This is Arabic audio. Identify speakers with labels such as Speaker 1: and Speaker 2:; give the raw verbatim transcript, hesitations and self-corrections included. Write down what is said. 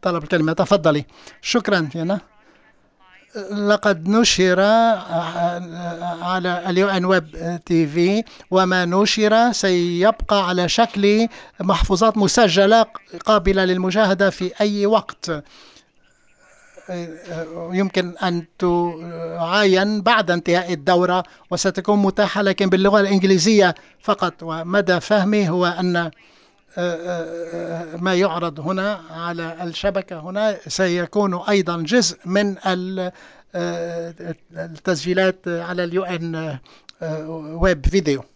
Speaker 1: طلب الكلمة، تفضلي. شكرا فينا. لقد نشر على اليو ان ويب تي في، وما نشر سيبقى على شكل محفوظات مسجلة قابلة للمشاهدة في أي وقت. يمكن أن تعاين بعد انتهاء الدورة وستكون متاحة، لكن باللغة الإنجليزية فقط. ومدى فهمي هو أن ما يعرض هنا على الشبكة هنا سيكون أيضا جزء من التسجيلات على اليو ان ويب فيديو.